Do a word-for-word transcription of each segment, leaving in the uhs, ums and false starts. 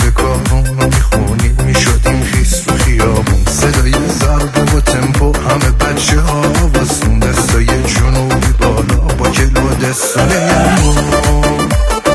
لب کارونو میخونیم میشدیم خیس تو خیابون، صدای ضرب و تمپو همه بچه ها واسون، دستای جنوبی بالا با کلو دستونه یمون.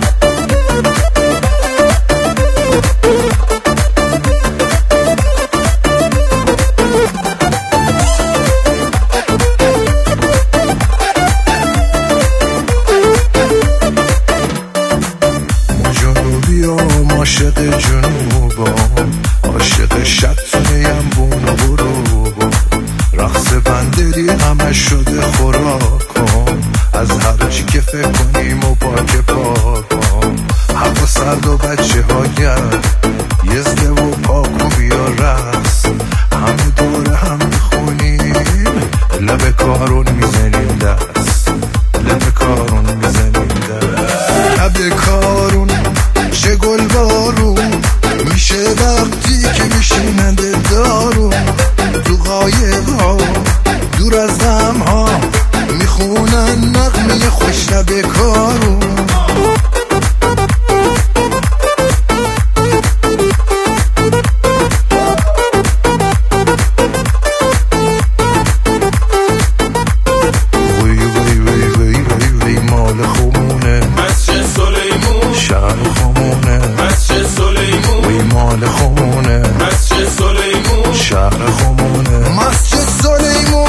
عاشق جنوبم، عاشق شطونه یم بون و بروبم، رقص بندری همه شده خوراکم، از هر چی که فکر کنیم و پاک پاکم، هوا سرد و بچه ها گرد یزده و پاکو بیا رقص، همه دور هم میخونیم لب کارون میزنیم دست، لب کارون میزنیم دست، لب کارون چه گل بارون میشه وقتی که میشیننده دارون، تو قایق ها دور از غم ها میخونن نغمه خوش لب کارون. وی وی وی وی وی وی مال خمونه مسجد سلیمون، شهر خمونه مسجد سلیمون، وی مال خمونه مسجد سلیمون، شهر خمونه مسجد سلیمون.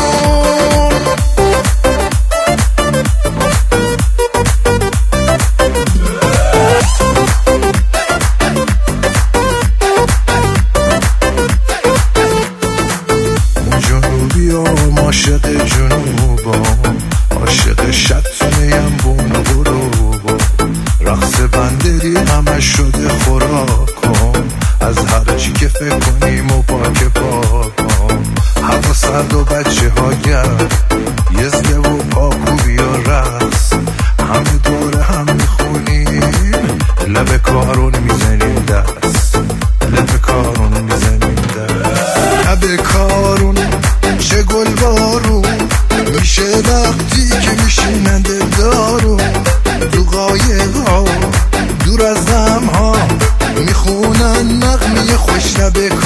جنوبی هم عاشق جنوبم، عاشق شطونه یم بون و بروبم، رقص بندری همه شده خوراکم، از هر چی که فکر کنیم و پاک پاکم، هوا سرد و بچه ها گرد یزده و پاکو بیا رقص، همه دور هم میخونیم لب کارون میزنیم دست، لب کارون میزنیم دست، لب کارون چه گل بارون میشه وقتی که میشیننده دارون، تو قایق ها دور از غم ها میخونن نغمه خوش لب